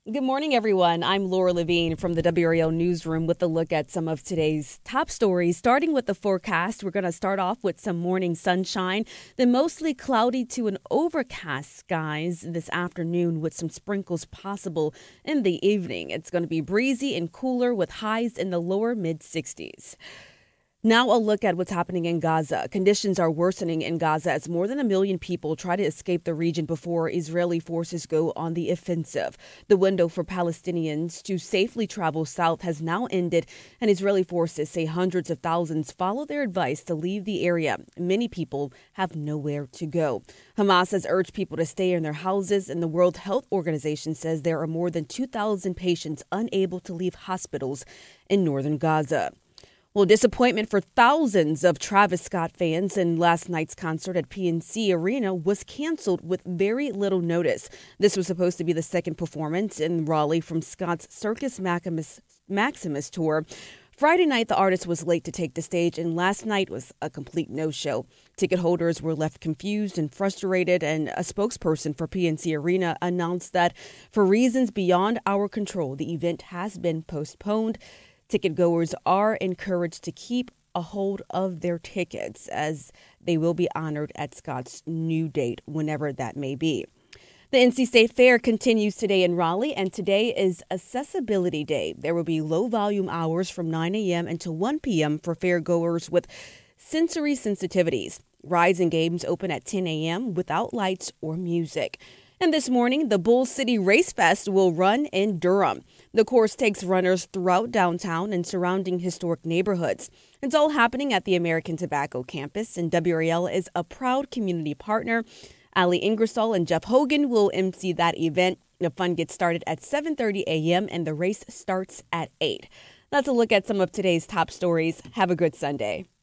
Good morning, everyone. I'm Laura Levine from the WRAL Newsroom with a look at some of today's top stories. Starting with the forecast, we're going to start off with some morning sunshine, then mostly cloudy to an overcast skies this afternoon with some sprinkles possible in the evening. It's going to be breezy and cooler with highs in the lower mid-60s. Now a look at what's happening in Gaza. Conditions are worsening in Gaza as more than 1 million people try to escape the region before Israeli forces go on the offensive. The window for Palestinians to safely travel south has now ended, and Israeli forces say hundreds of thousands follow their advice to leave the area. Many people have nowhere to go. Hamas has urged people to stay in their houses, and the World Health Organization says there are more than 2,000 patients unable to leave hospitals in northern Gaza. Well, disappointment for thousands of Travis Scott fans in last night's concert at PNC Arena was canceled with very little notice. This was supposed to be the second performance in Raleigh from Scott's Circus Maximus tour. Friday night, the artist was late to take the stage, and last night was a complete no-show. Ticket holders were left confused and frustrated, and a spokesperson for PNC Arena announced that for reasons beyond our control, the event has been postponed. Ticket goers are encouraged to keep a hold of their tickets as they will be honored at Scott's new date, whenever that may be. The NC State Fair continues today in Raleigh, and today is Accessibility Day. There will be low volume hours from 9 a.m. until 1 p.m. for fair goers with sensory sensitivities. Rides and games open at 10 a.m. without lights or music. And this morning, the Bull City Race Fest will run in Durham. The course takes runners throughout downtown and surrounding historic neighborhoods. It's all happening at the American Tobacco campus, and WRAL is a proud community partner. Ali Ingersoll and Jeff Hogan will MC that event. The fun gets started at 7:30 a.m. and the race starts at 8. That's a look at some of today's top stories. Have a good Sunday.